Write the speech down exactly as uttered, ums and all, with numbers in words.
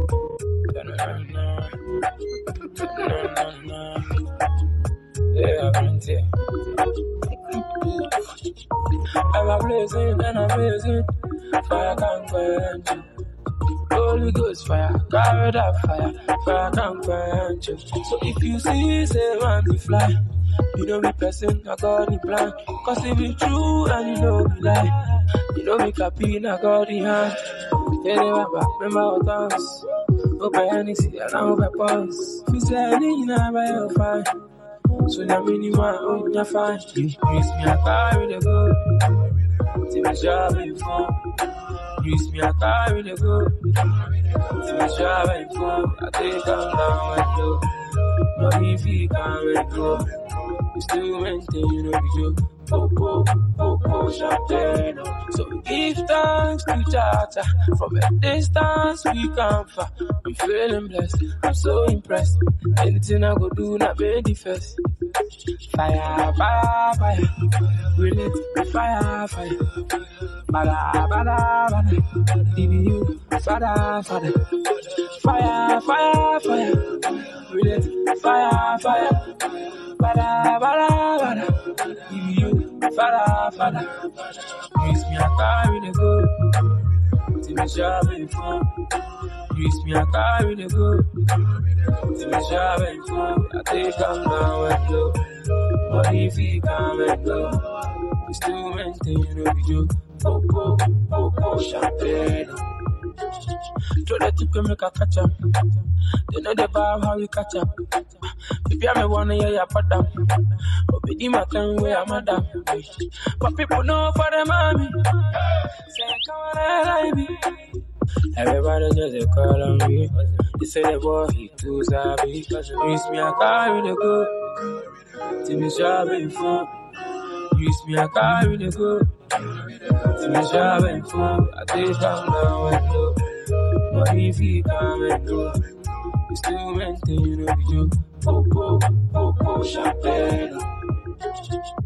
Yeah, I'm here. I'm blazing and I'm blazing. Fire can't quench you. Holy Ghost fire, carry that fire. Fire can't quench you. So if you see, say man be fly. You know me person, I got the plan. Cause it be true and you know me lie. You know me copy, I got the hand. Tell them about remember our dance. Open Hennessy and I'm open pants. If you say anything, I'm by your fine. So now me need my own, you're fine. You use me, I carry the go. Till me job ain't fun. Use me, I carry the go. Till me job ain't fun. I take them down and go. But if you can't let go, you still maintain, you know, you joke. Popo, popo, champagne. So we give thanks to Jaja. From a distance we come far. I'm feeling blessed, I'm so impressed. Anything I go do, not be the first. Fire, fire, fire. Relate, fire, fire. Bada, bada, bada. D B U, fada, fada. Fire, fire, fire. Relate, fire, fire. Bada, bada, bada. D B U, fada, fada. Use me, I carry the go. Till me job ain't fun. Use me, I carry the go. Till me job ain't fun. I take them down and go. But if you come and go, you still maintain, you know, you joke. Popo, popo, champagne. Throw the tip and make a catch up. They know the vibe how you catch up. If you have me wanna hear your padam, but be the matter where I'm madam. But people know for the mommy. Say come on, I be. Everybody just a call on me. They say the boy he too savvy. Cause you miss me, I carry the go. Till me shopping for. Use me, I carry the go. Till me shopping for. I take down now and go. But if you come and go, you still maintain, you know, you joke. Popo, popo, champagne.